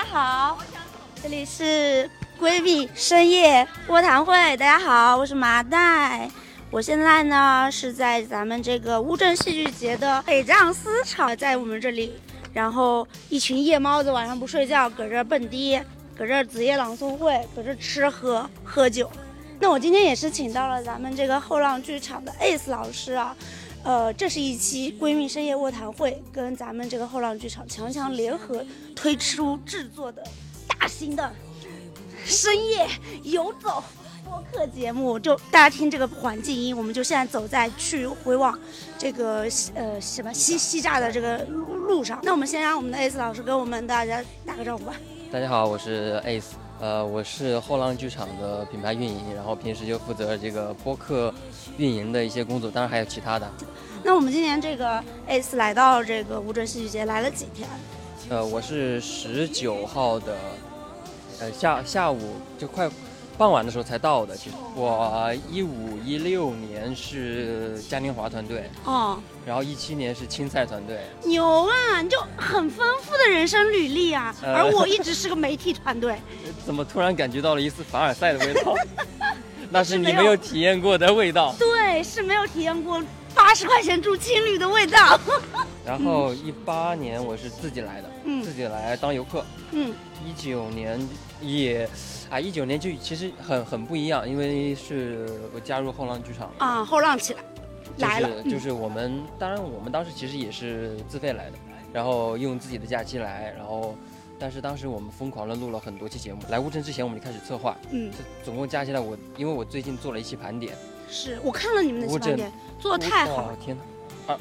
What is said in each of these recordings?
家好，这里是闺蜜深夜卧谈会。大家好，我是麻袋。我现在呢是在咱们这个乌镇戏剧节的北丈丝场，在我们这里，然后一群夜猫子晚上不睡觉，搁这蹦迪，搁这子夜朗诵会，搁这吃喝酒。那我今天也是请到了咱们这个后浪剧场的 Ace 老师啊。这是一期闺蜜深夜卧谈会，跟咱们这个后浪剧场强联合推出制作的大型的深夜游走播客节目。就大家听这个环境音，我们就现在走在回往这个西栅的这个路上。那我们先让我们的 Ace 老师跟我们大家打个招呼吧。 大家好，我是 Ace。我是后浪剧场的品牌运营，然后平时就负责这个播客运营的一些工作，当然还有其他的。 那我们今年这个 Ace 来到这个乌镇戏剧节来了几天？ 我是19号的，下午就快傍晚的时候才到的。其实我15、16年是嘉年华团队，然后17年是青赛团队。 牛啊，你就很丰富的人生履历啊！而我一直是个媒体团队。 怎么突然感觉到了一丝凡尔赛的味道？那是你没有体验过的味道。 对，是没有体验过80块钱住青旅的味道。 然后18年我是自己来的，自己来当游客。19年也，19年就其实很不一样，因为是我加入后浪剧场啊，后浪起来来了。 就是我们，当然我们当时其实也是自费来的，然后用自己的假期来，然后。但是当时我们疯狂的录了很多期节目，来乌镇之前我们就开始策划，总共加起来因为我最近做了一期盘点， 是我看了你们的期盘点，做的太好了， 天哪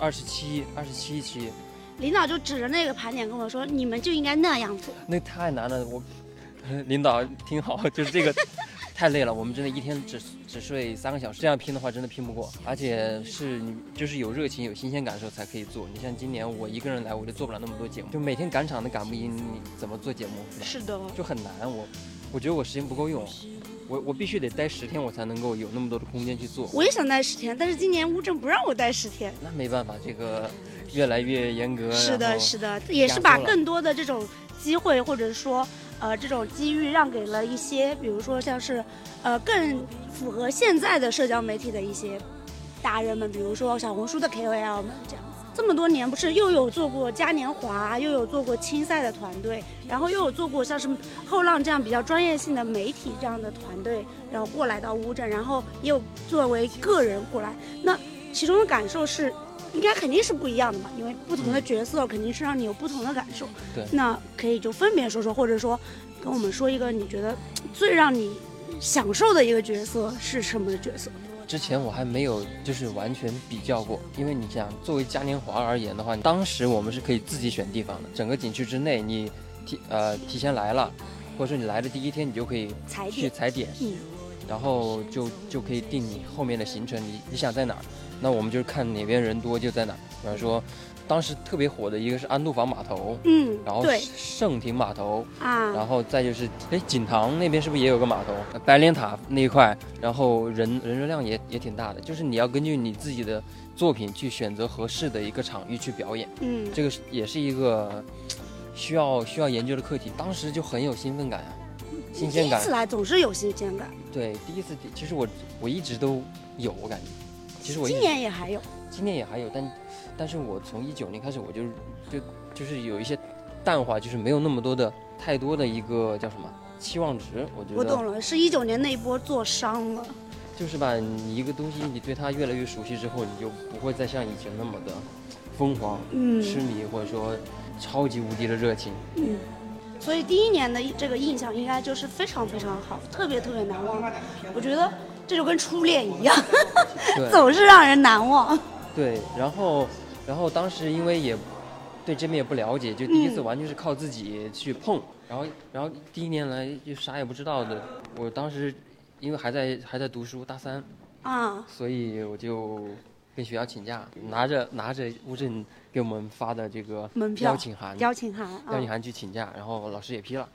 ，27期， 领导就指着那个盘点跟我说，你们就应该那样做， 那太难了，领导听好，就是这个太累了，我们真的一天只睡3个小时，这样拼的话真的拼不过，而且是你就是有热情有新鲜感的时候才可以做。你像今年我一个人来，我就做不了那么多节目，就每天赶场的赶不赢，你怎么做节目？ 是的， 就很难。我觉得我时间不够用，我必须得待10天，我才能够有那么多的空间去做。 我也想待10天，但是今年乌镇不让我待10天。 那没办法，这个越来越严格。 是的，也是把更多的这种机会或者说。这种机遇让给了一些，比如说像是，更符合现在的社交媒体的一些达人们，比如说小红书的 KOL 们这样子。这么多年不是又有做过嘉年华，又有做过青赛的团队，然后又有做过像是后浪这样比较专业性的媒体这样的团队，然后过来到乌镇，然后也有作为个人过来，那其中的感受是。应该肯定是不一样的嘛，因为不同的角色肯定是让你有不同的感受。 对， 那可以就分别说说，或者说跟我们说一个你觉得最让你享受的一个角色是什么的角色？ 之前我还没有就是完全比较过，因为你想作为嘉年华而言的话，当时我们是可以自己选地方的，整个景区之内你提前来了，或者说你来的第一天你就可以去踩点，然后就可以定你后面的行程，你想在哪儿。那我们就是看哪边人多就在哪，比方说，当时特别火的一个是安度坊码头，然后盛亭码头啊，然后再就是锦塘那边是不是也有个码头？白莲塔那一块，然后人流量也挺大的，就是你要根据你自己的作品去选择合适的一个场域去表演，这个也是一个需要研究的课题。当时就很有兴奋感啊，新鲜感。 第一次来总是有新鲜感。 对，第一次其实我一直都有，我感觉。其实我今年也还有， 但是我从19年开始，我就是有一些淡化，就是没有那么太多的一个叫什么期望值。我觉得我懂了，是19年那一波做伤了。 就是吧，你一个东西你对它越来越熟悉之后，你就不会再像以前那么的疯狂、痴迷，或者说超级无敌的热情。 所以第一年的这个印象应该就是非常非常好，特别特别难忘。我觉得。这就跟初恋一样，总是让人难忘。 对，然后当时因为也对这边也不了解，就第一次完全是靠自己去碰，然后第一年来就啥也不知道的。我当时因为还在读书，大3啊，所以我就跟学校请假，拿着乌镇给我们发的这个邀请函去请假，然后老师也批了。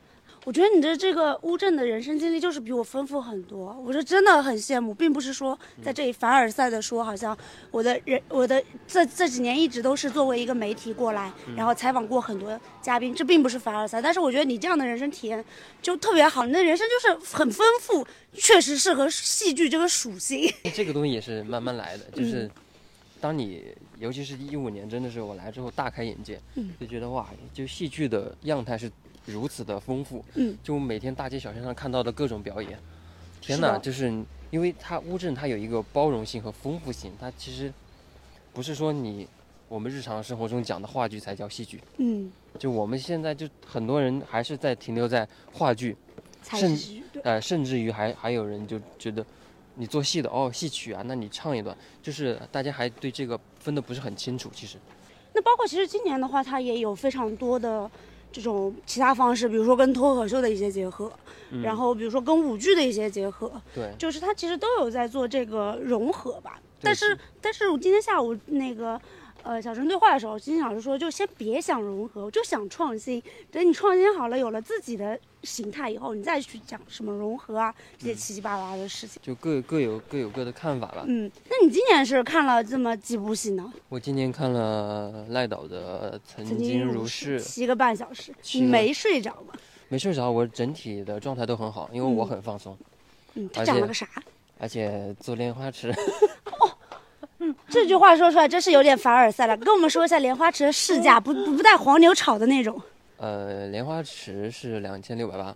我觉得你的这个乌镇的人生经历就是比我丰富很多，我是真的很羡慕，并不是说在这里凡尔赛的说，好像我的这几年一直都是作为一个媒体过来，然后采访过很多嘉宾，这并不是凡尔赛，但是我觉得你这样的人生体验就特别好，你的人生就是很丰富，确实适合戏剧这个属性。 这个东西也是慢慢来的，就是当你尤其是15年，真的是我来之后大开眼界，就觉得哇，就戏剧的样态是如此的丰富，就每天大街小巷上看到的各种表演，天哪，就是因为它乌镇它有一个包容性和丰富性，它其实不是说我们日常生活中讲的话剧才叫戏剧，就我们现在就很多人还是在停留在话剧，甚至于还有人就觉得你做戏的戏曲啊，那你唱一段，就是大家还对这个分得不是很清楚。其实， 那包括其实今年的话，它也有非常多的这种其他方式，比如说跟脱口秀的一些结合，然后比如说跟舞剧的一些结合， 对， 就是它其实都有在做这个融合吧。但是我今天下午那个小陈对话的时候，金星老师说，就先别想融合，就想创新。等你创新好了，有了自己的形态以后，你再去讲什么融合啊这些七七八八的事情， 就各有各的看法吧。 那你今年是看了这么几部戏呢？ 我今年看了赖导的《曾经如是》 7个半小时，你没睡着吗？ 没睡着，我整体的状态都很好，因为我很放松。 他讲了个啥？ 而且做莲花池。 这句话说出来真是有点凡尔赛了。跟我们说一下莲花池的市价，不带黄牛炒的那种。 莲花池是2680。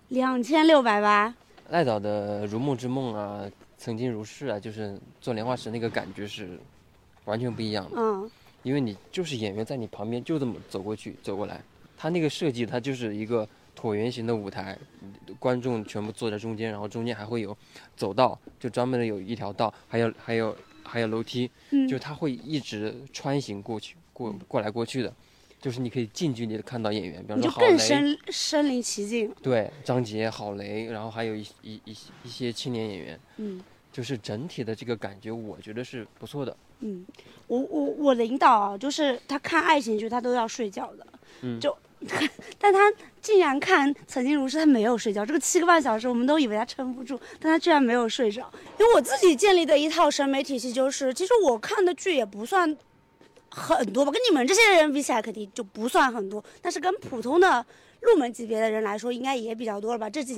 2680。 赖导的《如梦之梦》啊，《曾经如是》啊，就是做莲花池那个感觉是完全不一样的。因为你就是演员在你旁边就这么走过去走过来，他那个设计它就是一个椭圆形的舞台，观众全部坐在中间，然后中间还会有走道，就专门的有一条道，还有楼梯，就它会一直穿行过去，过来过去的，就是你可以近距离的看到演员，比方说郝雷， 你就更身临其境。 对，张杰、郝雷，然后还有一些青年演员，就是整体的这个感觉，我觉得是不错的。 我领导啊，就是他看爱情剧他都要睡觉的，但他竟然看《曾经如是》，他没有睡觉。这个7个半小时，我们都以为他撑不住，但他居然没有睡着。因为我自己建立的一套审美体系就是，其实我看的剧也不算很多吧，跟你们这些人比起来肯定就不算很多，但是跟普通的入门级别的人来说，应该也比较多了吧。这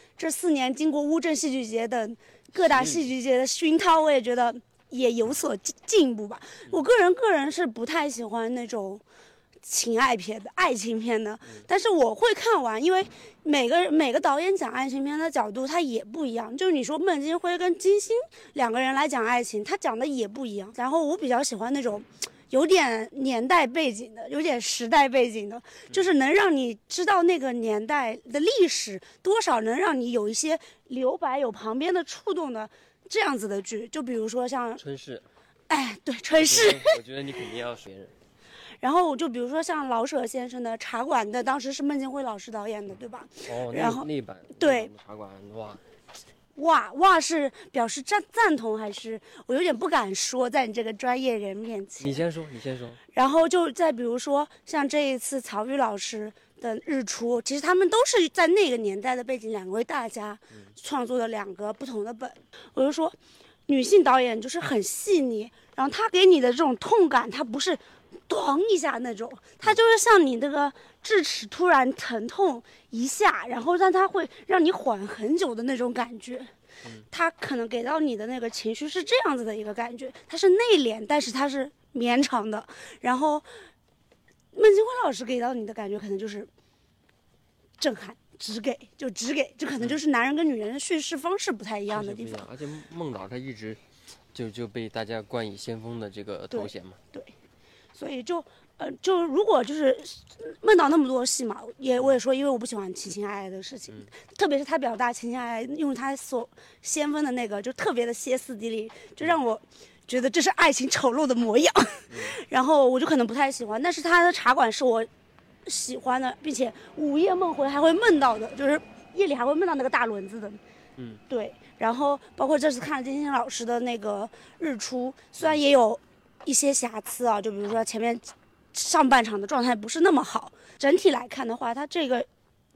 4年经过乌镇戏剧节等各大戏剧节的熏陶，我也觉得也有所进步吧。我个人是不太喜欢那种情爱片的爱情片的，但是我会看完，因为每个导演讲爱情片的角度他也不一样。就是你说孟京辉跟金星2个人来讲爱情，他讲的也不一样。然后我比较喜欢那种有点年代背景的，有点时代背景的，就是能让你知道那个年代的历史，多少能让你有一些留白，有旁边的触动的这样子的剧。就比如说像春逝， 对，春逝， 我觉得你肯定要别人。 然后就比如说像老舍先生的《茶馆》的，当时是孟京辉老师导演的，对吧？然后那版对茶馆， 哇是表示赞同还是我有点不敢说，在你这个专业人面前。 你先说。 然后就再比如说像这一次曹禺老师的《日出》，其实他们都是在那个年代的背景，2位大家创作的2个不同的本。我就说，女性导演就是很细腻，然后她给你的这种痛感，她不是咣一下那种，它就是像你那个智齿突然疼痛一下，然后它会让你缓很久的那种感觉。它可能给到你的那个情绪是这样子的一个感觉，它是内敛，但是它是绵长的。然后孟京辉老师给到你的感觉可能就是震撼，只给，就可能就是男人跟女人的叙事方式不太一样的地方。 而且孟导他一直就被大家冠以先锋的这个头衔嘛。 对，所以就如果就是孟导那么多戏嘛，我也说，因为我不喜欢情情爱爱的事情，特别是他表达情情爱爱，用他所先锋的那个就特别的歇斯底里，就让我觉得这是爱情丑陋的模样，然后我就可能不太喜欢。但是他的茶馆是我喜欢的，并且午夜梦回还会梦到的，就是夜里还会梦到那个大轮子的。对。然后包括这次看金星老师的那个日出，虽然也有一些瑕疵啊，就比如说前面上半场的状态不是那么好，整体来看的话，它这个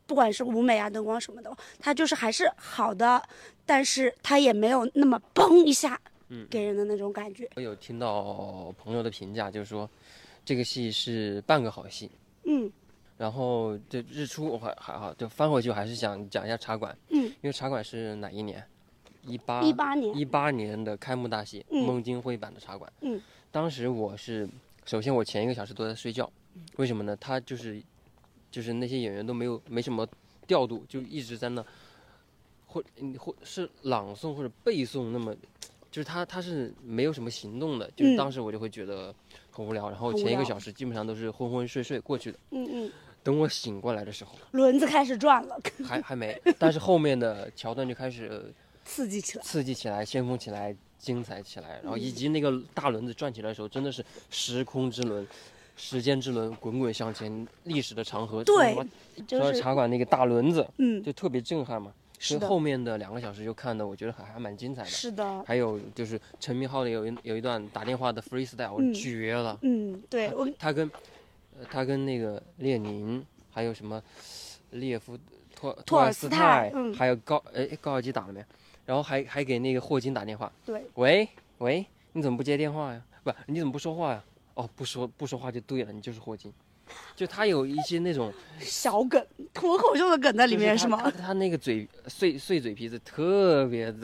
不管是舞美啊、灯光什么的，它就是还是好的，但是它也没有那么嘣一下给人的那种感觉。 我有听到朋友的评价，就是说这个戏是半个好戏。然后这日出我还好，就翻回去还是想讲一下茶馆。因为茶馆是哪一年？18年的开幕大戏，孟京辉版的茶馆。当时首先我前1个小时都在睡觉，为什么呢？他就是那些演员都没什么调度，就一直在那或是朗诵或者背诵，那么就是他是没有什么行动的，就是当时我就会觉得很无聊，然后前1个小时基本上都是昏昏睡睡过去的。等我醒过来的时候， 轮子开始转了， 还没，但是后面的桥段就开始刺激起来， 先锋起来，精彩起来，然后以及那个大轮子转起来的时候，真的是时空之轮、时间之轮滚滚向前，历史的长河。 对， 就是茶馆那个大轮子，就特别震撼嘛。 是的。 后面的2个小时就看的，我觉得还蛮精彩的。 是的。 还有就是陈明昊的有一段打电话的 freestyle，绝了。 对， 他跟那个列宁，还有什么列夫托尔斯泰， 还有高尔基打了没？然后还给那个霍金打电话。 对。 喂，你怎么不接电话呀？不，你怎么不说话呀？哦，不说话就对了，你就是霍金。就他有一些那种小梗、脱口秀的梗在里面，是吗？ 他那个碎嘴皮子特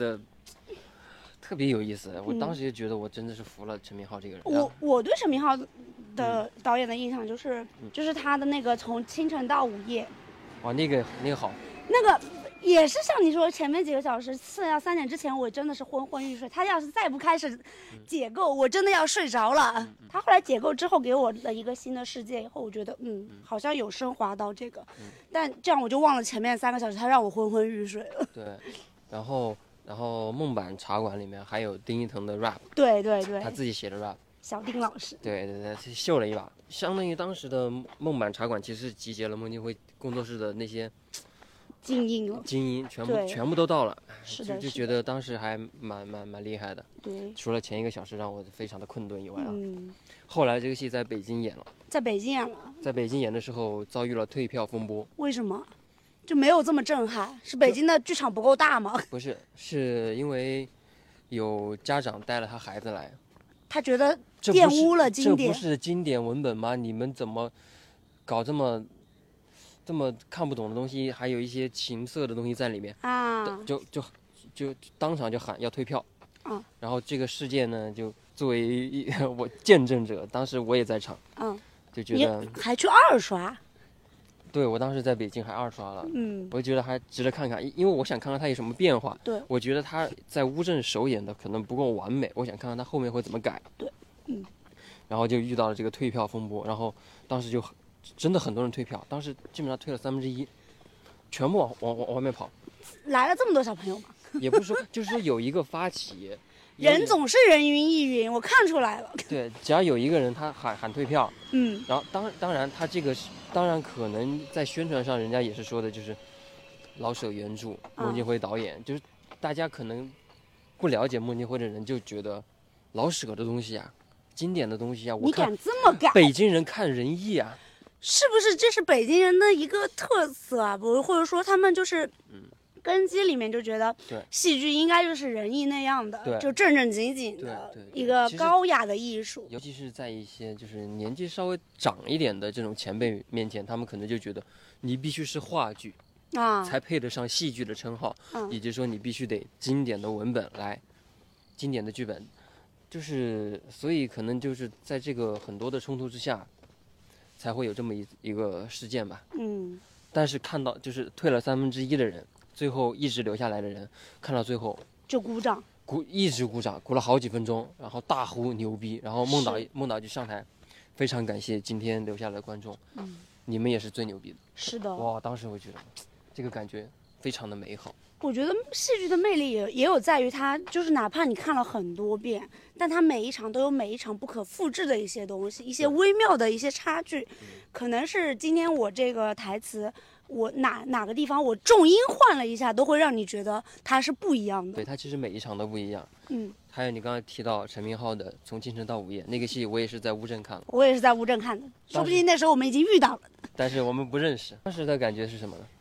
别有意思。我当时就觉得我真的是服了陈明昊这个人。 我对陈明昊的导演的印象就是他的那个从清晨到午夜。 哇，那个好。 那个也是像你说，前面几个小时4到3点之前，我真的是昏昏欲睡。他要是再不开始解构，我真的要睡着了。他后来解构之后，给我了一个新的世界以后，我觉得好像有升华到这个。但这样我就忘了前面3个小时他让我昏昏欲睡了。 对，然后孟版茶馆里面还有丁一腾的 rap。 对， 他自己写的 rap。 小丁老师。 对，秀了一把。相当于当时的孟版茶馆其实集结了孟京辉工作室的那些精英全部都到了。 是的， 就觉得当时还蛮厉害的。 对， 除了前1个小时让我非常的困顿以外后来这个戏在北京演了。在北京演的时候遭遇了退票风波。 为什么？就没有这么震撼？是北京的剧场不够大吗？ 不是，是因为有家长带了他孩子来， 他觉得玷污了经典。 这不是经典文本吗？你们怎么搞这么看不懂的东西，还有一些情色的东西在里面啊？就当场就喊要退票啊！然后这个事件呢，就作为我见证者，当时我也在场，就觉得你还去2刷。 对，我当时在北京还2刷了，我觉得还值得看看，因为我想看看他有什么变化。 对， 我觉得他在乌镇首演的可能不够完美，我想看看他后面会怎么改。 对， 然后就遇到了这个退票风波，然后当时就真的很多人退票，当时基本上退了1/3，全部往外面跑。 来了这么多小朋友吗？ 也不是说，就是说有一个发起。 人总是人云亦云，我看出来了。对， 只要有一个人他喊退票，然后当然他这个当然可能在宣传上人家也是说的就是老舍原著，孟京辉导演，就是大家可能不了解孟京辉的人就觉得老舍的东西啊，经典的东西啊， 你敢这么改？ 北京人看仁义啊， 是不是这是北京人的一个特色啊？或者说他们就是根基里面就觉得戏剧应该就是仁义那样的，就正正经经的一个高雅的艺术。 尤其是在一些就是年纪稍微长一点的这种前辈面前，他们可能就觉得你必须是话剧才配得上戏剧的称号，以及说你必须得经典的文本来，经典的剧本，就是所以可能就是在这个很多的冲突之下，才会有这么一个事件吧。但是看到就是退了1/3的人。最后一直留下来的人，看到最后就鼓掌， 一直鼓掌，鼓了好几分钟，然后大呼牛逼，然后孟导就上台，非常感谢今天留下来的观众，你们也是最牛逼的。 是的， 哇，当时我觉得这个感觉非常的美好。 我觉得戏剧的魅力也有在于它，就是哪怕你看了很多遍，但它每一场都有每一场不可复制的一些东西，一些微妙的一些差距，可能是今天我这个台词。我哪个地方我重音换了一下，都会让你觉得它是不一样的。 对，它其实每一场都不一样。还有你刚才提到陈明昊的《从清晨到午夜》那个戏，我也是在乌镇看的。 我也是在乌镇看的，说不定那时候我们已经遇到了。 但是我们不认识。当时的感觉是什么呢？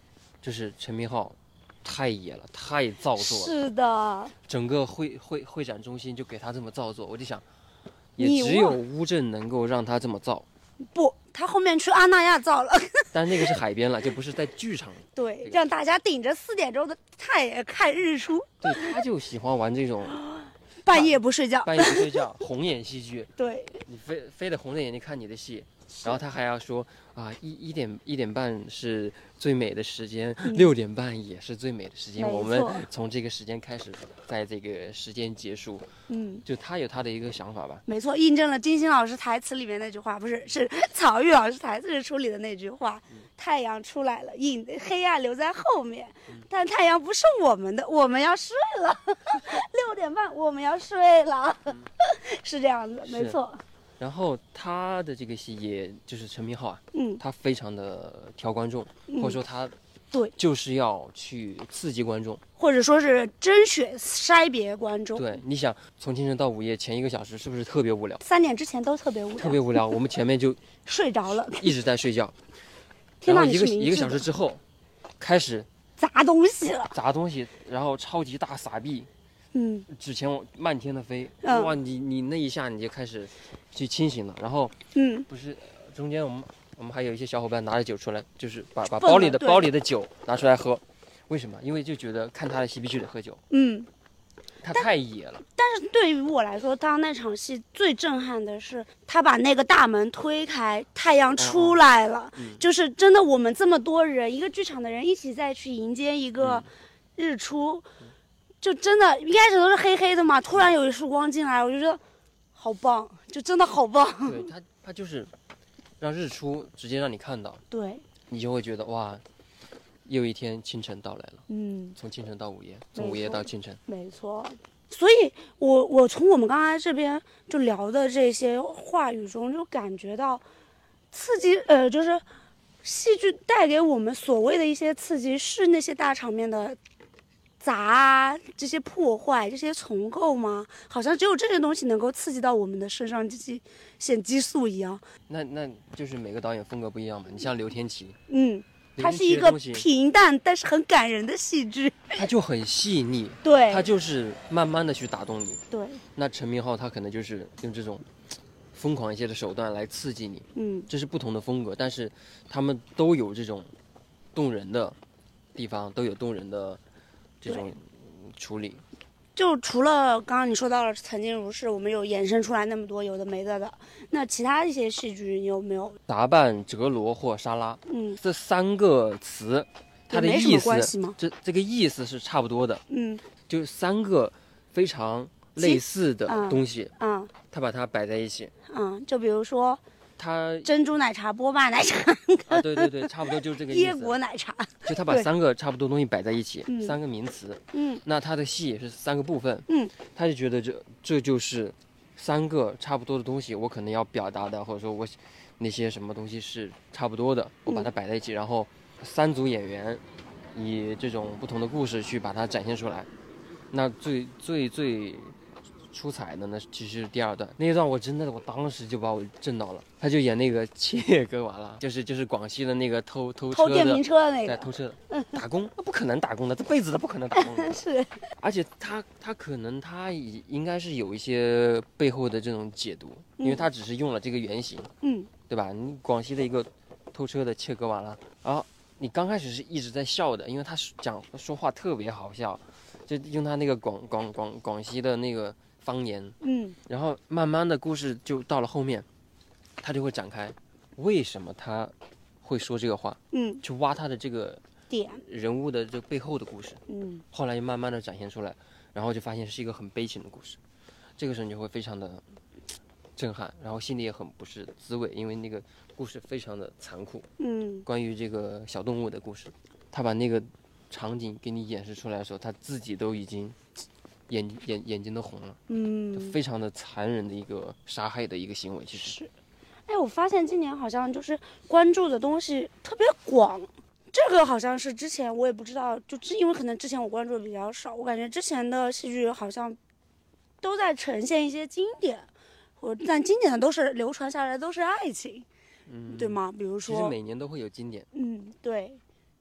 就是陈明昊太野了，太造作了。 是的， 整个会展中心就给他这么造作，我就想，也只有乌镇能够让他这么造。 不，他后面去阿那亚造了。 但那个是海边了，就不是在剧场里。 对，让大家顶着4点钟的太阳看日出。 对，他就喜欢玩这种半夜不睡觉， 半夜不睡觉，红眼戏剧。 对， 你非得红着眼睛看你的戏，然后他还要说啊，一点半是最美的时间，6点半也是最美的时间。我们从这个时间开始，在这个时间结束。就他有他的一个想法吧。 没错，印证了金星老师台词里面那句话，不是，是曹郁老师台词里里的那句话。太阳出来了，黑暗留在后面，但太阳不是我们的，我们要睡了。6点半我们要睡了，是这样子，没错。 然后他的这个戏，也就是陈明昊啊，他非常的挑观众，或者说他对就是要去刺激观众， 或者说是甄选筛别观众。 对，你想从清晨到午夜前1个小时是不是特别无聊 ？3点之前都特别无聊， 特别无聊。我们前面就睡着了， 一直在睡觉。然后一个小时之后，开始砸东西了， 然后超级大撒币，纸钱漫天的飞，哇，你那一下你就开始去清醒了，然后不是中间我们还有一些小伙伴拿着酒出来，就是把包里的酒拿出来喝，为什么？因为就觉得看他的戏必须得喝酒，他太野了。 但是对于我来说，当那场戏最震撼的是，他把那个大门推开，太阳出来了，就是真的，我们这么多人，一个剧场的人一起再去迎接一个日出，就真的一开始都是黑黑的嘛，突然有一束光进来，我就觉得好棒，就真的好棒。 对，他就是让日出直接让你看到， 对， 你就会觉得哇。又一天清晨到来了，从清晨到午夜，从午夜到清晨， 没错。所以我从我们刚才这边就聊的这些话语中，就感觉到刺激，就是戏剧带给我们所谓的一些刺激，是那些大场面的砸这些破坏、这些重构吗？好像只有这些东西能够刺激到我们的肾上腺激素一样。 那就是每个导演风格不一样嘛。你像刘天琪， 它是一个平淡但是很感人的戏剧， 它就很细腻， 对， 它就是慢慢的去打动你。 对， 那陈明昊他可能就是用这种疯狂一些的手段来刺激你，这是不同的风格，但是他们都有这种动人的地方，都有动人的这种处理。 就除了刚刚你说到了曾经如是，我们有衍生出来那么多有的没的的，那其他一些戏剧你有没有？ 杂拌、折罗或沙拉，这3个词，它的意思，这个意思是差不多的，就3个非常类似的东西，它把它摆在一起， 就比如说。 它珍珠奶茶、波霸奶茶对，差不多就是这个意思。 椰果奶茶， 就他把3个差不多东西摆在一起，3个名词，那他的戏也是3个部分，他就觉得这就是3个差不多的东西，我可能要表达的，或者说我那些什么东西是差不多的，我把它摆在一起，然后3组演员以这种不同的故事去把它展现出来。那最出彩的呢，其实是第2段那一段，我当时就把我震到了。他就演那个切格瓦拉，就是广西的那个偷电瓶车的那个， 对，偷车的，打工，那不可能打工的，这辈子都不可能打工的。 是， 而且他可能他应该是有一些背后的这种解读，因为他只是用了这个原型，对吧？你广西的一个偷车的切格瓦拉，然后你刚开始是一直在笑的，因为他说话特别好笑，就用他那个广西的那个方言，然后慢慢的故事就到了后面，他就会展开，为什么他会说这个话，去挖他的这个点人物的这背后的故事，后来就慢慢的展现出来，然后就发现是一个很悲情的故事，这个时候你就会非常的震撼，然后心里也很不是滋味，因为那个故事非常的残酷，关于这个小动物的故事，他把那个场景给你演示出来的时候，他自己都已经眼睛都红了，非常的残忍的一个杀害的一个行为，其实是。哎，我发现今年好像就是关注的东西特别广，这个好像是之前我也不知道，就是因为可能之前我关注的比较少，我感觉之前的戏剧好像都在呈现一些经典，但经典的都是流传下来都是爱情，对吗？比如说， 其实每年都会有经典， 对。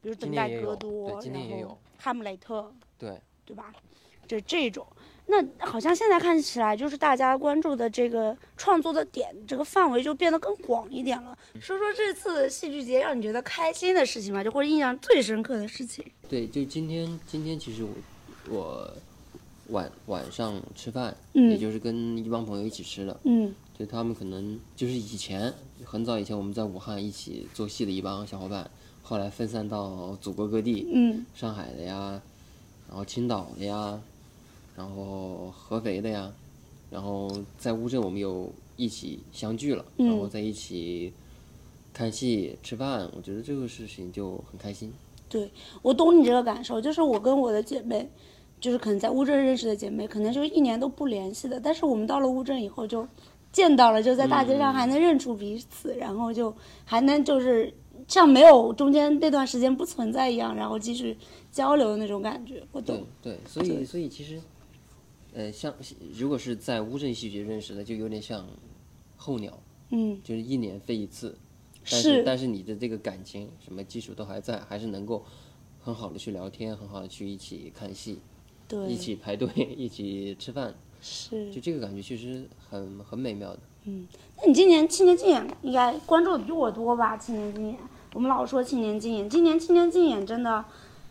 比如《等待今年也有戈多》， 对今年也有然后《哈姆雷特》， 对吧？这种，那好像现在看起来就是大家关注的这个创作的点，这个范围就变得更广一点了。说说这次戏剧节让你觉得开心的事情吧，就或者印象最深刻的事情。 对，就今天其实我晚上吃饭，也就是跟一帮朋友一起吃的，就他们可能就是以前很早以前我们在武汉一起做戏的一帮小伙伴，后来分散到祖国各地，上海的呀，然后青岛的呀，然后合肥的呀，然后在乌镇我们又一起相聚了，然后在一起看戏吃饭，我觉得这个事情就很开心。 对，我懂你这个感受，就是我跟我的姐妹，就是可能在乌镇认识的姐妹，可能就一年都不联系的，但是我们到了乌镇以后就见到了，就在大街上还能认出彼此，然后就还能就是像没有中间那段时间不存在一样，然后继续交流的那种感觉。我懂。 对，所以其实，像如果是在乌镇戏剧认识的，就有点像候鸟，就是一年飞一次。但是你的这个感情什么基础都还在，还是能够很好的去聊天，很好的去一起看戏， 对， 一起排队，一起吃饭，就这个感觉确实很美妙的。 那你今年青年竞演应该关注的比我多吧？青年竞演，我们老说青年竞演，今年青年竞演真的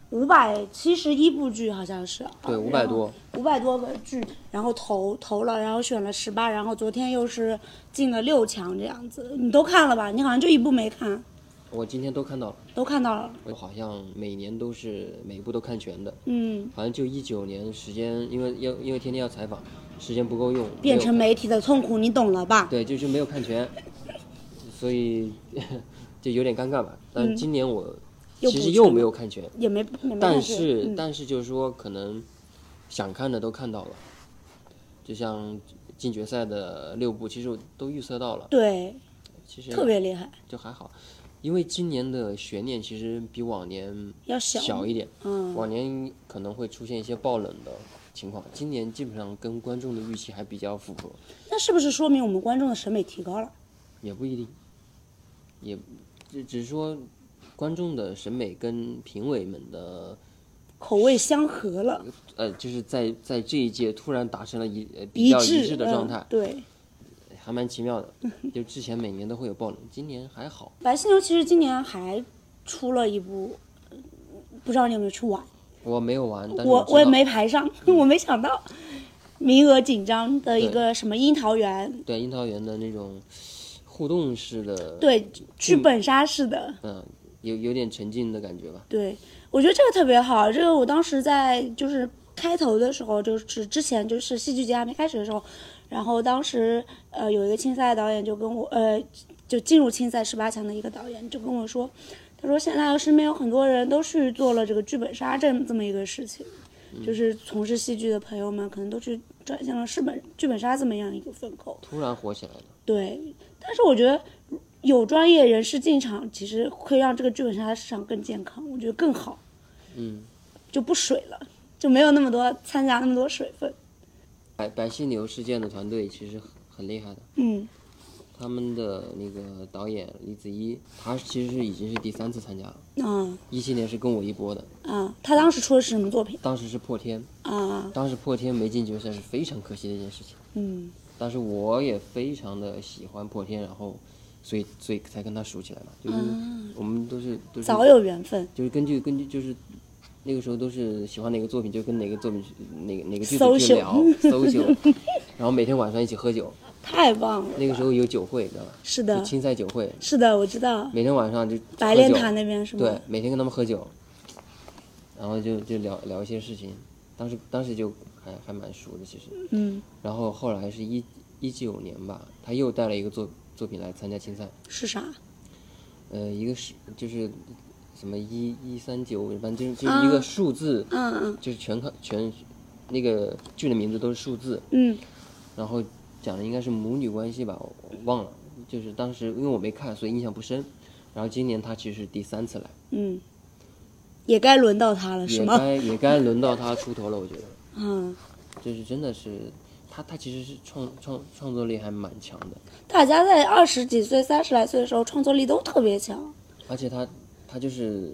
571部剧好像是， 对，500多个剧， 然后投了，然后选了18，然后昨天又是进了6强这样子，你都看了吧？你好像就一部没看。 我今天都看到了，我好像每年都是每一部都看全的，好像就19年时间，因为天天要采访，时间不够用， 变成媒体的痛苦，你懂了吧？ 对，就是没有看全，所以就有点尴尬吧。但今年我其实又没有看全， 也没但是就是说可能想看的都看到了，就像进决赛的6部，其实我都预测到了。 对， 其实特别厉害， 就还好，因为今年的悬念其实比往年要小一点，往年可能会出现一些爆冷的情况，今年基本上跟观众的预期还比较符合。 那是不是说明我们观众的审美提高了？ 也不一定，也只是说观众的审美跟评委们的口味相合了。 就是在这一届突然达成了比较一致的状态， 对， 还蛮奇妙的。就之前每年都会有爆冷，今年还好。 白犀牛其实今年还出了一部，不知道你有没有去玩？ 我没有玩，但是我也没排上，我没想到名额紧张的一个什么樱桃园。 对，樱桃园的那种互动式的， 对，剧本杀式的， 有点沉浸的感觉吧。 对，我觉得这个特别好。这个我当时在就是开头的时候，就是之前就是戏剧节还没开始的时候，然后当时有一个青赛导演就跟我就进入青赛18强的一个导演就跟我说，他说现在身边有很多人都去做了这个剧本杀这么一个事情，就是从事戏剧的朋友们可能都去转向了剧本杀这么样一个风口， 突然火起来了。 对，但是我觉得有专业人士进场，其实会让这个剧本杀的市场更健康，我觉得更好。就不水了，就没有那么多参加那么多水分。 白犀牛事件的团队其实很厉害的。他们的那个导演李子一，他其实已经是第3次参加了。17年是跟我一波的。 他当时出的是什么作品？ 当时是破天。当时破天没进决赛是非常可惜的一件事情。但是我也非常的喜欢破天，然后所以才跟他熟起来嘛。就是我们都是早有缘分。 就是根据就是那个时候都是喜欢哪个作品就跟哪个作品哪个剧组去聊social，然后每天晚上一起喝酒。 太棒了！ 那个时候有酒会，知道吧？ 是的， 青赛酒会。 是的，我知道。 每天晚上就白莲潭那边是吗？ 对，每天跟他们喝酒，然后就聊一些事情。当时就还蛮熟的，其实。然后后来是19年吧，他又带了一个作品来参加青赛。 是啥？ 一个是就是什么139，反正就是一个数字。就是全那个剧的名字都是数字。然后讲的应该是母女关系吧，我忘了。就是当时因为我没看，所以印象不深。然后今年他其实是第3次来。 也该轮到他了，是吗？ 也该轮到他出头了，我觉得。就是真的是他其实是创作力还蛮强的。 大家在20几岁、30来岁的时候，创作力都特别强。 而且他就是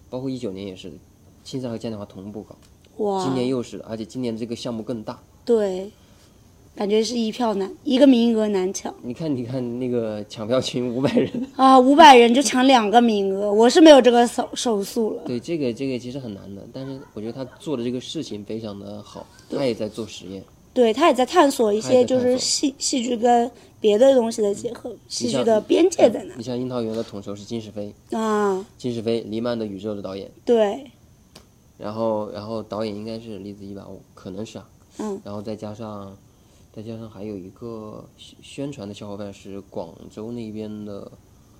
包括19年也是，青赛和嘉年华同步搞， 哇， 今年又是，而且今年这个项目更大。 对，感觉是一个名额难抢。 你看那个抢票群500人啊，500人就抢2个名额，我是没有这个手速了。 对，这个其实很难的，但是我觉得他做的这个事情非常的好，他也在做实验。 对，他也在探索一些就是戏剧跟别的东西的结合，戏剧的边界在哪？ 你像樱桃园的统筹是金世飞啊， 金世飞，黎曼的宇宙的导演。 对。 然后导演应该是李子怡吧，可能是啊。然后再加上还有一个宣传的小伙伴是广州那边的，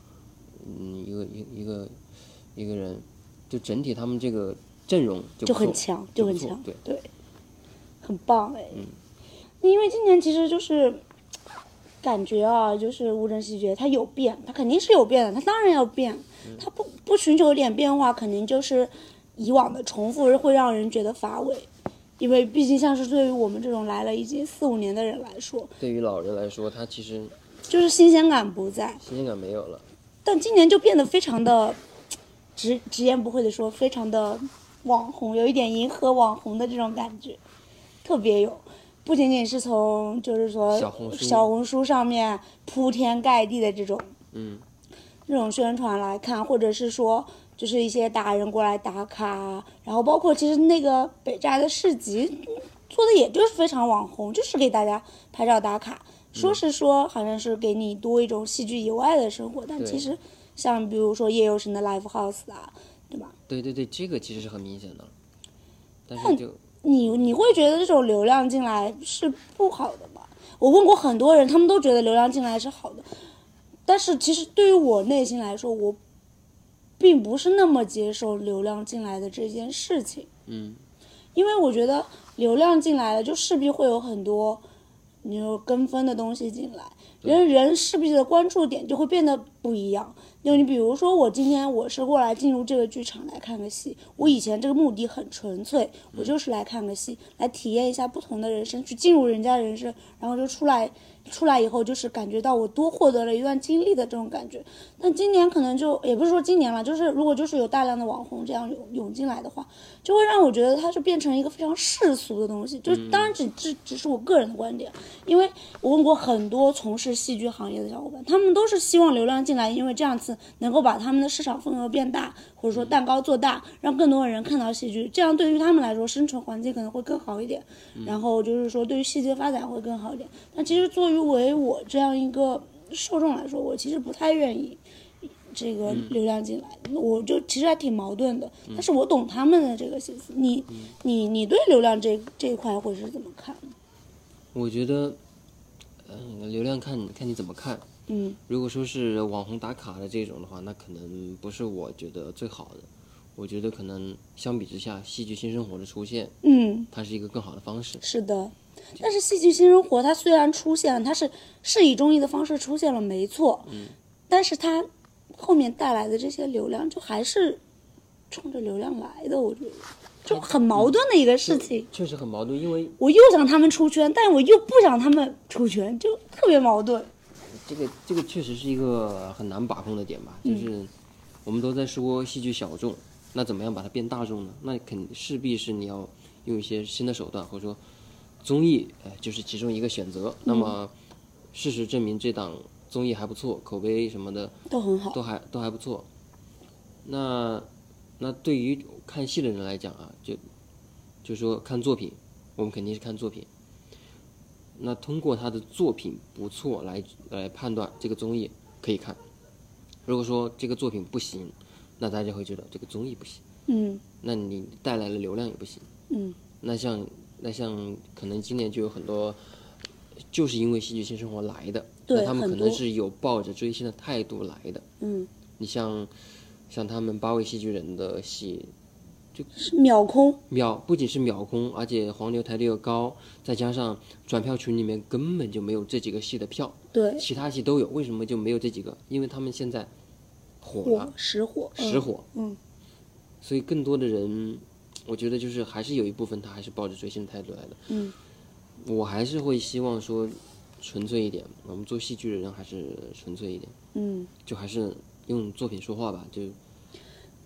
一个人，就整体他们这个阵容就很强，就很强， 对， 很棒哎。因为今年其实就是感觉啊，就是乌镇戏剧节它有变，它肯定是有变的，它当然要变，它不寻求点变化，肯定就是以往的重复会让人觉得乏味。因为毕竟像是对于我们这种来了已经4-5年的人来说， 对于老人来说，他其实就是新鲜感不在， 新鲜感没有了。 但今年就变得非常的直言不讳的说，非常的网红，有一点迎合网红的这种感觉，特别有。不仅仅是从就是说小红书上面铺天盖地的这种宣传来看，或者是说就是一些达人过来打卡，然后包括其实那个北斋的市集做的也就是非常网红，就是给大家拍照打卡，说好像是给你多一种戏剧以外的生活，但其实像比如说叶有生的 Live House 啊，对吧？ 对，这个其实是很明显的，但是就你会觉得这种流量进来是不好的吗？我问过很多人，他们都觉得流量进来是好的，但是其实对于我内心来说，我并不是那么接受流量进来的这件事情。因为我觉得流量进来了，就势必会有很多你有跟风的东西进来，人势必的关注点就会变得不一样。就你比如说，我今天我是过来进入这个剧场来看个戏，我以前这个目的很纯粹，我就是来看个戏，来体验一下不同的人生，去进入人家人生，然后就出来以后就是感觉到我多获得了一段经历的这种感觉。但今年可能就也不是说今年了，就是如果就是有大量的网红这样涌进来的话，就会让我觉得它就变成一个非常世俗的东西。就是当然只是我个人的观点，因为我问过很多从事戏剧行业的小伙伴，他们都是希望流量进来，因为这样子能够把他们的市场份额变大，或者说蛋糕做大，让更多的人看到戏剧，这样对于他们来说生存环境可能会更好一点，然后就是说对于戏剧发展会更好一点。但其实作为我这样一个受众来说，我其实不太愿意这个流量进来，我就其实还挺矛盾的。但是我懂他们的这个心思。你对流量这一块会是怎么看？ 我觉得，流量看你怎么看。如果说是网红打卡的这种的话，那可能不是我觉得最好的。我觉得可能相比之下，戏剧新生活的出现，它是一个更好的方式。 是的。但是戏剧新生活它虽然出现了，它是以综艺的方式出现了，没错，但是它后面带来的这些流量就还是冲着流量来的，我觉得就很矛盾的一个事情。 确实很矛盾，因为我又想他们出圈，但我又不想他们出圈，就特别矛盾。 这个确实是一个很难把控的点吧，就是我们都在说戏剧小众，那怎么样把它变大众呢？那势必是你要用一些新的手段，或者说综艺就是其中一个选择。那么事实证明这档综艺还不错，口碑什么的都很好， 都还不错。那对于看戏的人来讲啊，就是说看作品，我们肯定是看作品。那通过他的作品不错来判断这个综艺可以看。如果说这个作品不行，那大家会觉得这个综艺不行。那你带来的流量也不行。那像可能今年就有很多，就是因为戏剧新生活来的，那他们可能是有抱着追星的态度来的。你像他们8位戏剧人的戏， 就是秒空， 不仅是秒空，而且黄牛抬得又高，再加上转票群里面根本就没有这几个戏的票， 对， 其他戏都有，为什么就没有这几个？因为他们现在火了， 实火， 所以更多的人，我觉得就是还是有一部分他还是抱着追星的态度来的。我还是会希望说纯粹一点，我们做戏剧的人还是纯粹一点，就还是用作品说话吧，就。 但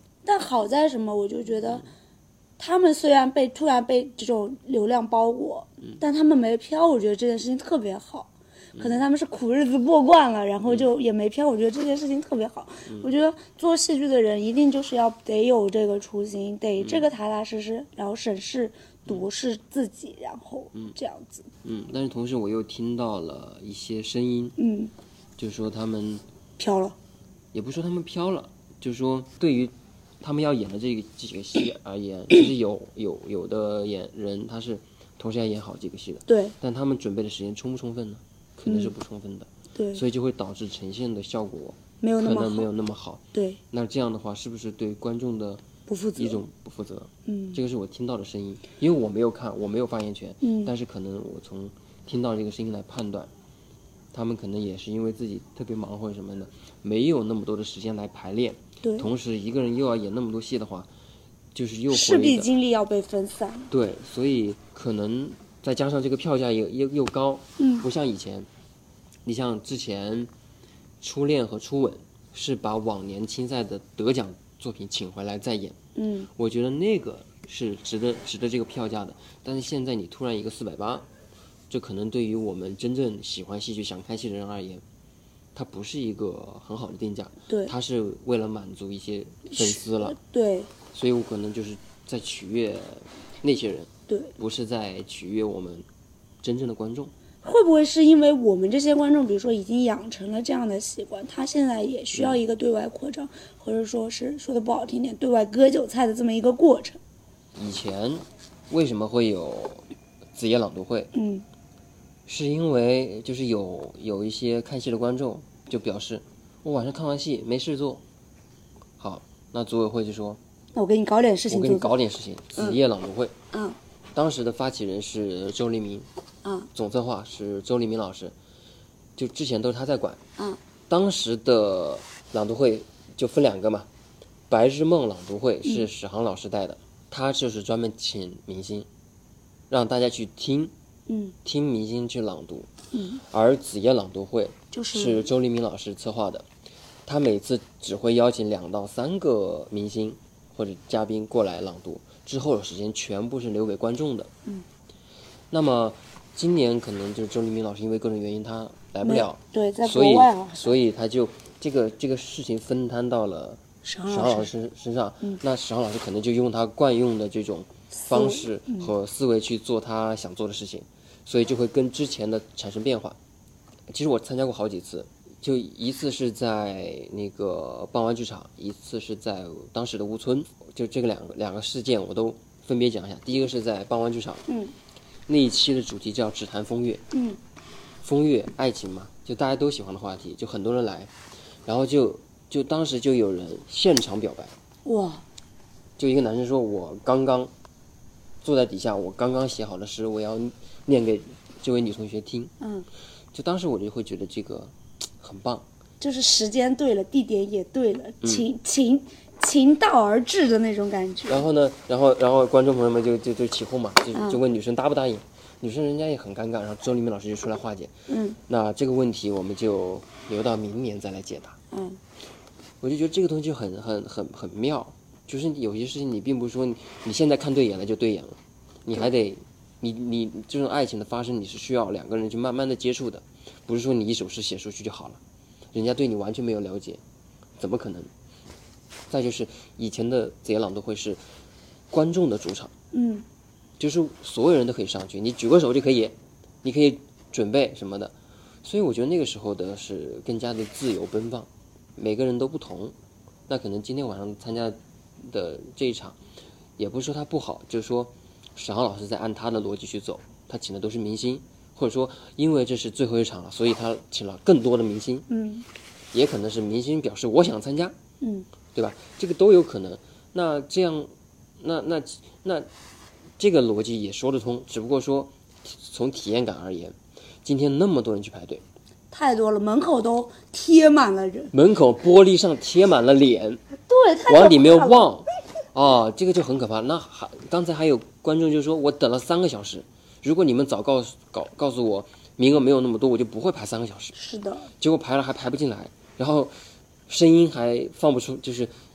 好在什么？我就觉得他们虽然突然被这种流量包裹，但他们没飘，我觉得这件事情特别好。可能他们是苦日子过惯了，然后就也没飘。我觉得这件事情特别好。我觉得做戏剧的人一定就是得有这个初心，得这个踏踏实实，然后审视读是自己，然后这样子。 但是同时我又听到了一些声音，就是说他们飘了， 也不是说他们飘了，就是说对于他们要演的这几个戏而言，其实有的人他是同时要演好几个戏的， 对， 但他们准备的时间充不充分呢？可能是不充分的， 对， 所以就会导致呈现的效果可能没有那么好。 对， 那这样的话，是不是对观众的一种不负责？这个是我听到的声音，因为我没有看，我没有发言权，但是可能我从听到这个声音来判断，他们可能也是因为自己特别忙或者什么的，没有那么多的时间来排练， 对， 同时一个人又要演那么多戏的话，就是又势必精力要被分散。 对，所以可能再加上这个票价又高，不像以前，你像之前初恋和初吻是把往年青赛的得奖作品请回来再演，我觉得那个是值得这个票价的。但是现在你突然一个480，这可能对于我们真正喜欢戏剧想看戏的人而言，它不是一个很好的定价， 对， 它是为了满足一些粉丝了， 对， 所以我可能就是在取悦那些人， 对， 不是在取悦我们真正的观众。 会不会是因为我们这些观众，比如说已经养成了这样的习惯，他现在也需要一个对外扩张，或者说是说的不好听点，对外割韭菜的这么一个过程？ 以前为什么会有子夜朗读会？是因为就是有一些看戏的观众就表示，我晚上看完戏没事做，好，那组委会就说， 那我给你搞点事情做， 我给你搞点事情，子夜朗读会。当时的发起人是周黎明，总策划是周黎明老师，就之前都是他在管。当时的朗读会就分2个嘛，白日梦朗读会是史航老师带的，他就是专门请明星，让大家去听明星去朗读。而子夜朗读会是周黎明老师策划的，他每次只会邀请2到3个明星或者嘉宾过来朗读，之后的时间全部是留给观众的。那么今年可能就是周黎明老师因为个人原因他来不了， 对，在国外啊， 所以他就这个事情分摊到了史航老师身上。那史航老师可能就用他惯用的这种方式和思维去做他想做的事情，所以就会跟之前的产生变化。其实我参加过好几次，就一次是在那个傍晚剧场，一次是在当时的吴村，就这个两个事件我都分别讲一下。第一个是在傍晚剧场，那一期的主题叫只谈风月，风月爱情嘛，就大家都喜欢的话题，就很多人来，然后就当时就有人现场表白， 哇， 就一个男生说，我刚刚坐在底下，我刚刚写好的诗，我要念给这位女同学听。就当时我就会觉得这个很棒， 就是时间对了，地点也对了，情到而至的那种感觉。 然后呢，然后观众朋友们就起哄嘛，就问女生答不答应，女生人家也很尴尬，然后周黎明老师就出来化解。那这个问题我们就留到明年再来解答。我就觉得这个东西就很妙，就是有些事情你并不是说你现在看对眼了就对眼了，你还得你这种爱情的发生，你是需要2个人去慢慢的接触的，不是说你一首诗写出去就好了，人家对你完全没有了解，怎么可能？再就是以前的子夜朗读会是观众的主场，就是所有人都可以上去，你举个手就可以，你可以准备什么的，所以我觉得那个时候的是更加的自由奔放，每个人都不同。那可能今天晚上参加的这一场，也不是说它不好，就是说史航老师在按他的逻辑去走，他请的都是明星，或者说因为这是最后一场了，所以他请了更多的明星，也可能是明星表示我想参加，对吧？这个都有可能。那这样，那这个逻辑也说得通，只不过说从体验感而言，今天那么多人去排队， 太多了，门口都贴满了人， 门口玻璃上贴满了脸， 对，太往里面望，这个就很可怕。那刚才还有观众就说，我等了3个小时，如果你们早告诉我名额没有那么多，我就不会排3个小时。 是的， 结果排了还排不进来，然后声音还放不出，就是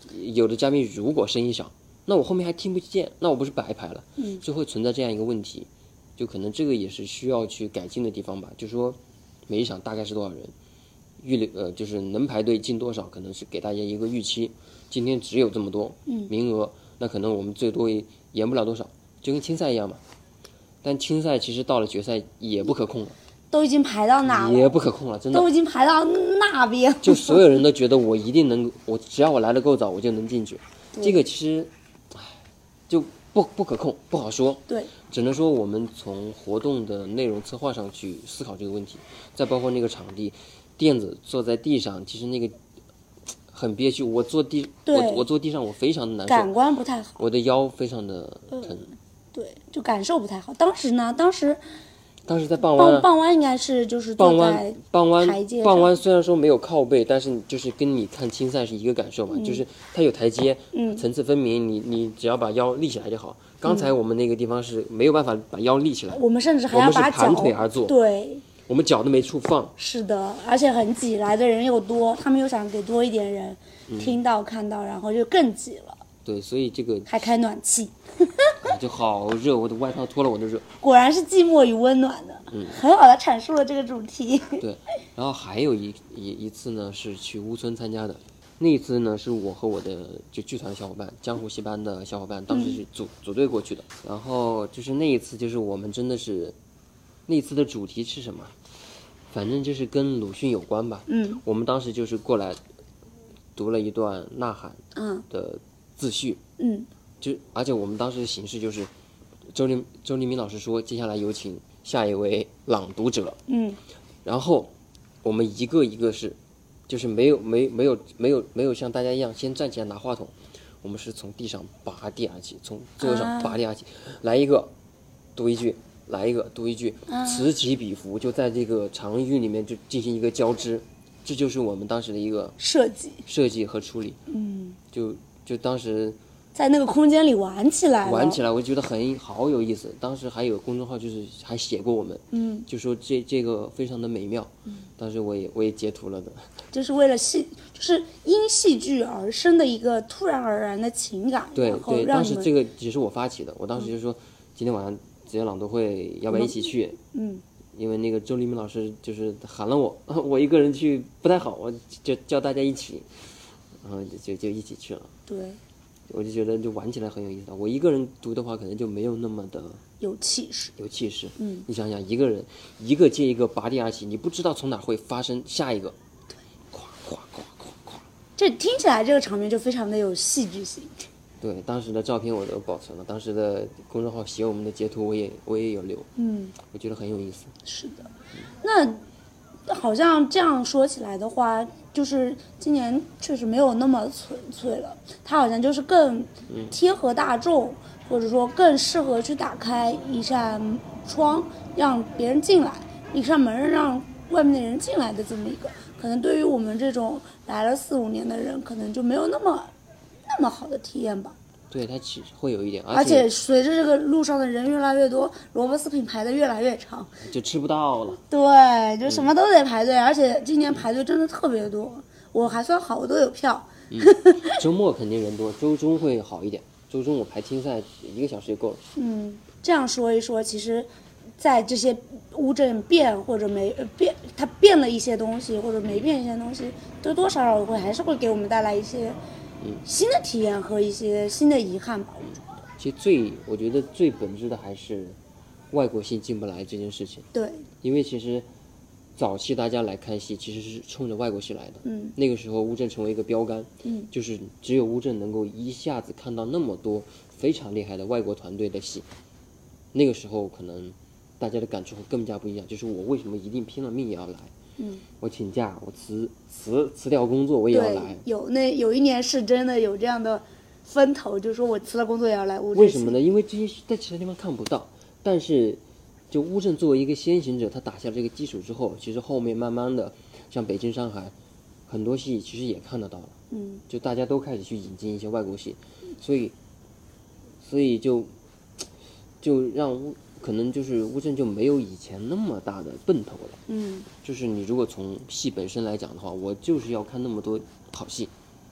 有的嘉宾如果声音小，那我后面还听不见，那我不是白排了？就会存在这样一个问题，就可能这个也是需要去改进的地方吧。就说每一场大概是多少人，就是能排队进多少，可能是给大家一个预期。今天只有这么多名额，那可能我们最多也延不了多少，就跟青赛一样嘛。但青赛其实到了决赛也不可控了， 都已经排到哪了？ 也不可控了，真的都已经排到那边， 就所有人都觉得我一定能，只要我来得够早，我就能进去。这个其实，就不可控，不好说。 对， 只能说我们从活动的内容策划上去思考这个问题，再包括那个场地，垫子坐在地上，其实那个很憋屈。我坐地上，我非常的难受， 感官不太好， 我的腰非常的疼。 对，就感受不太好。当时在傍弯， 傍弯应该是就是坐在台阶上。 傍弯虽然说没有靠背，但是就是跟你看青赛是一个感受嘛，就是它有台阶，层次分明，你只要把腰立起来就好。刚才我们那个地方是没有办法把腰立起来， 我们甚至还要把脚盘腿而坐， 对， 我们脚都没处放。 是的，而且很挤，来的人又多，他们又想给多一点人听到看到，然后就更挤了。 对，所以这个还开暖气， 就好热，我的外套脱了我就热。 果然是寂寞与温暖的，很好的阐述了这个主题。 对，然后还有一次呢是去乌村参加的，那一次呢是我和我的就剧团小伙伴，江湖戏班的小伙伴，当时是组队过去的。然后就是那一次，就是我们真的是，那一次的主题是什么？反正就是跟鲁迅有关吧。我们当时就是过来读了一段《呐喊》的自序。而且我们当时的形式就是周黎明老师说，接下来有请下一位朗读者。然后我们一个一个是，就是没有像大家一样先站起来拿话筒，我们是从地上拔地而起，从座位上拔地而起，来一个读一句，来一个读一句，此起彼伏，就在这个场域里面就进行一个交织，这就是我们当时的一个设计和处理。就当时在那个空间里玩起来， 我就觉得好有意思。当时还有公众号就是还写过我们，就说这个非常的美妙。当时我也截图了的， 就是为了就是因戏剧而生的一个突然而然的情感。 对，当时这个只是我发起的，我当时就说今天晚上职业朗读会要不要一起去？因为那个周黎明老师就是喊了我，我一个人去不太好，我就叫大家一起，然后就一起去了。 对。 我就觉得就玩起来很有意思。我一个人读的话，可能就没有那么的有气势。 你想想，一个人一个接一个拔地而起，你不知道从哪会发生下一个。 对， 咵咵咵咵咵。 这听起来这个场面就非常的有戏剧性。 对，当时的照片我都保存了，当时的公众号写我们的截图我也有留。我觉得很有意思。 是的，那好像这样说起来的话，就是今年确实没有那么纯粹了，它好像就是更贴合大众，或者说更适合去打开一扇窗让别人进来，一扇门让外面的人进来的这么一个，可能对于我们这种来了4-5年的人，可能就没有那么好的体验吧。 对，它其实会有一点， 而且随着这个路上的人越来越多，萝卜丝品排的越来越长， 就吃不到了。 对，就什么都得排队，而且今年排队真的特别多。我还算好，我都有票。 周末肯定人多，周中会好一点。周中我排听赛1个小时就够了。 这样说一说，其实，在这些乌镇变或者没变，它变了一些东西，或者没变一些东西，多多少少还是会给我们带来一些新的体验和一些新的遗憾吧。 其实我觉得最本质的还是外国戏进不来这件事情。 对， 因为其实早期大家来看戏其实是冲着外国戏来的。那个时候乌镇成为一个标杆。就是只有乌镇能够一下子看到那么多非常厉害的外国团队的戏，那个时候可能大家的感触会更加不一样。就是我为什么一定拼了命也要来？我请假，我辞掉工作，我也要来。 有一年是真的有这样的分头，就是说我辞了工作也要来乌镇。 为什么呢？因为这些在其他地方看不到，但是就乌镇作为一个先行者，他打下这个基础之后，其实后面慢慢的，像北京、上海，很多戏其实也看得到了。就大家都开始去引进一些外国戏，所以就让可能就是乌镇就没有以前那么大的奔头了。就是你如果从戏本身来讲的话，我就是要看那么多好戏，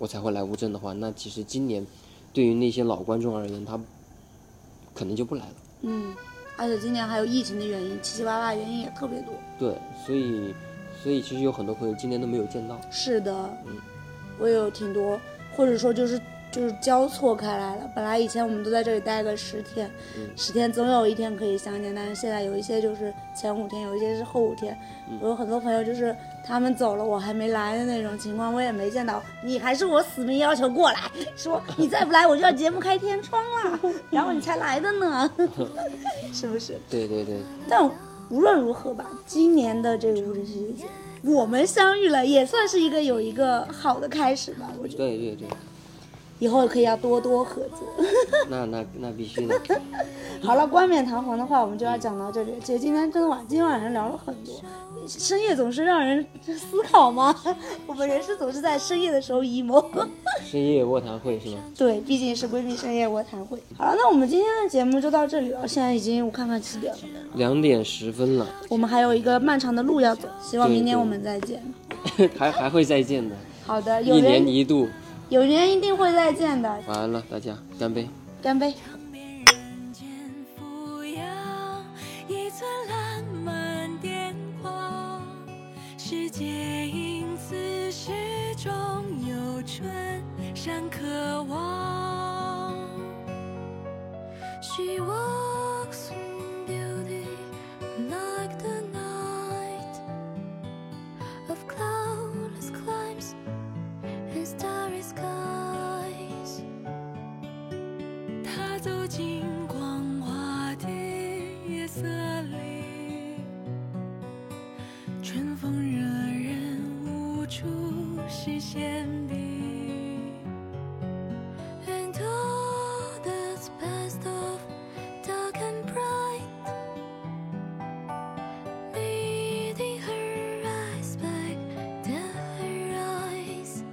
我才会来乌镇的话，那其实今年对于那些老观众而言，他可能就不来了。 而且今年还有疫情的原因，七七八八原因也特别多。 对，所以其实有很多朋友今年都没有见到。 是的，我也有挺多，或者说就是交错开来了。本来以前我们都在这里待个10天，10天总有一天可以相见，但是现在有一些就是前5天，有一些是后5天。我有很多朋友就是他们走了，我还没来的那种情况，我也没见到。你还是我死命要求过来，说你再不来我就要节目开天窗了，然后你才来的呢，是不是？ 对对对。 但无论如何吧，今年的这个乌镇戏剧节，我们相遇了，也算是有一个好的开始吧，我觉得。 对对对。 以后可以要多多合作。 那必须的。 好了，冠冕堂皇的话我们就要讲到这里。其实今天晚上聊了很多，深夜总是让人思考吗？我们人是总是在深夜的时候 emo。 深夜卧谈会是吗？ 对，毕竟是闺蜜深夜卧谈会。好了，那我们今天的节目就到这里了。现在已经我看看几点了 ？2点10分了。 我们还有一个漫长的路要走，希望明年我们再见。 还会再见的。 好的， 一年一度。 有缘一定会再见的。 晚安了，大家，干杯！ 干杯！世界因此始终有春山可望。She walks in beauty like the night of cloudless climes and starry skies。 她走进光滑的夜色里，春风惹人无处视线里。And all that's past of dark and bright, meeting her eyes back to her eyes。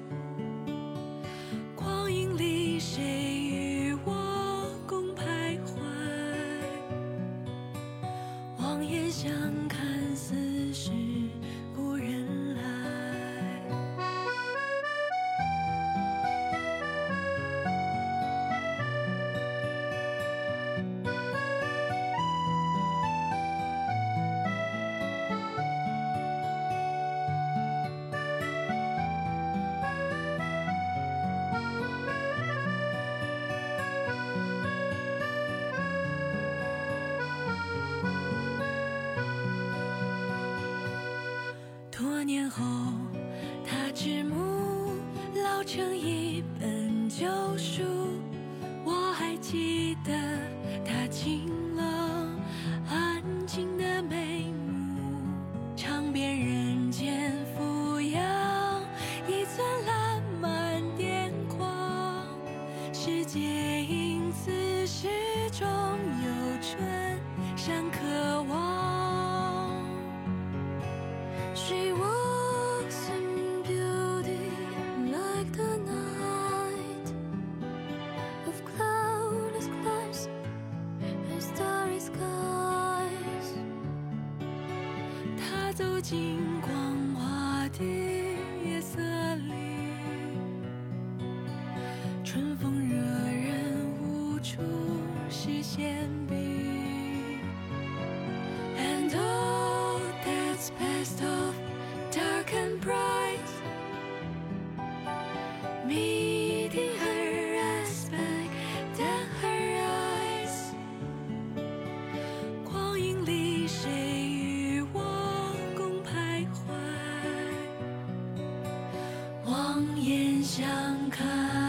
光影里谁与我共徘徊，望眼相看似是故人来。多年后，他纸木老成一本旧书，我还记得他清冷安静的眉目，尝遍人间俯仰，一寸烂漫癫狂。世界因此始终有春山可望。She walks in beauty like the night of cloudless climes and starry skies。 她走进光滑的夜色里，春风惹人无处视线比。And all that's past of dark and bright, meeting her eyes back down her eyes。 光影里谁与我共徘徊，望眼相看。